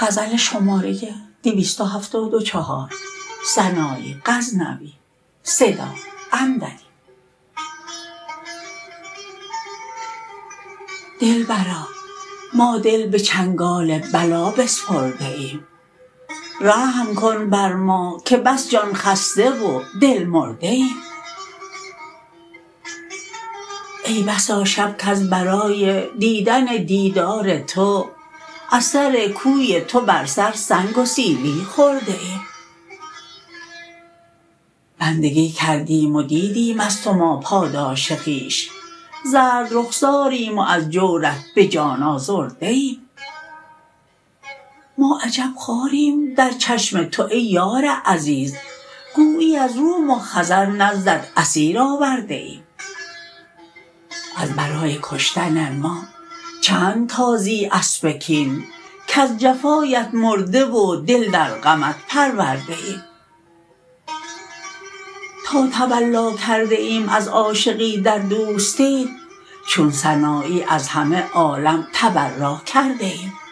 دلبرا ما دل به چنگال بلا بسپرده ایم، رحم کن بر ما که بس جان خسته و دل مرده ایم. ای بسا شب کز برای دیدن دیدار تو، از سر کوی تو بر سر سنگ و سیلی خورده ایم. بندگی کردیم و دیدیم از تو ما پاداش خویش، زرد رخساریم و از جورت به جان آزرده ایم. ما عجب خواریم در چشم تو ای یار عزیز، گویی از روم و خزر نزدت اسیر آورده ایم. از برای کشتن ما چند تازی اسب کین، کز جفایت مرده و دل در غمت پرورده ایم. تا تولا کرده ایم از عاشقی در دوستیت، چون سنایی از همه عالم تبرا کرده ایم.